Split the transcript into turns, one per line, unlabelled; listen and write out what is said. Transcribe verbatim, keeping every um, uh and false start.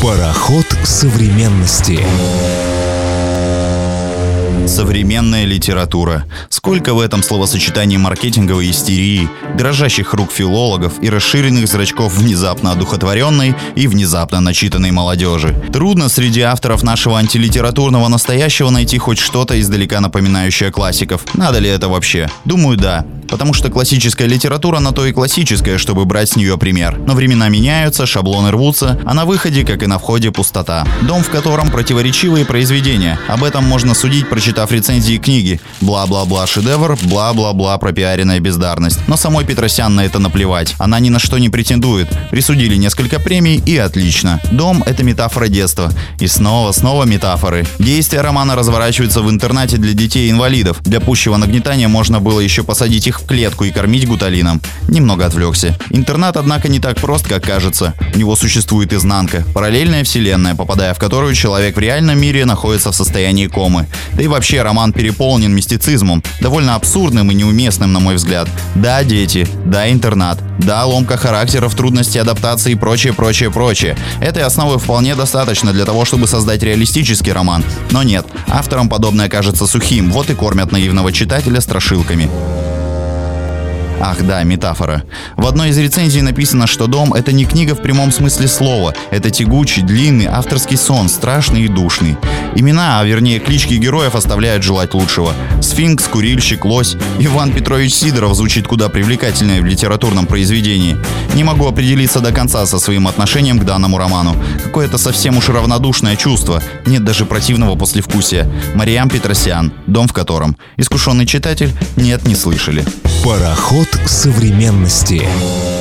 Пароход современности.
Современная литература. Сколько в этом словосочетании маркетинговой истерии, дрожащих рук филологов и расширенных зрачков внезапно одухотворенной и внезапно начитанной молодежи. Трудно среди авторов нашего антилитературного настоящего найти хоть что-то издалека напоминающее классиков. Надо ли это вообще? Думаю, да. Потому что классическая литература на то и классическая, чтобы брать с нее пример. Но времена меняются, шаблоны рвутся, а на выходе, как и на входе, пустота. Дом, в котором противоречивые произведения. Об этом можно судить, прочитав рецензии книги. Бла-бла-бла шедевр, бла-бла-бла пропиаренная бездарность. Но самой Петросян на это наплевать. Она ни на что не претендует. Присудили несколько премий и отлично. Дом — это метафора детства. И снова, снова метафоры. Действие романа разворачивается в интернате для детей-инвалидов. Для пущего нагнетания можно было еще посадить их в клетку и кормить гуталином. Немного отвлекся. Интернат, однако, не так прост, как кажется. У него существует изнанка, параллельная вселенная, попадая в которую человек в реальном мире находится в состоянии комы. Да и вообще роман переполнен мистицизмом, довольно абсурдным и неуместным, на мой взгляд. Да, дети, да, интернат, да, ломка характеров, трудности адаптации и прочее, прочее, прочее. Этой основы вполне достаточно для того, чтобы создать реалистический роман. Но нет, авторам подобное кажется сухим, вот и кормят наивного читателя страшилками. Ах да, метафора. В одной из рецензий написано, что «Дом» — это не книга в прямом смысле слова. Это тягучий, длинный, авторский сон, страшный и душный. Имена, а вернее клички героев оставляют желать лучшего. Сфинкс, курильщик, лось. Иван Петрович Сидоров звучит куда привлекательнее в литературном произведении. Не могу определиться до конца со своим отношением к данному роману. Какое-то совсем уж равнодушное чувство. Нет даже противного послевкусия. Мариам Петросян. «Дом, в котором». Искушенный читатель? Нет, не слышали.
Пароход современности.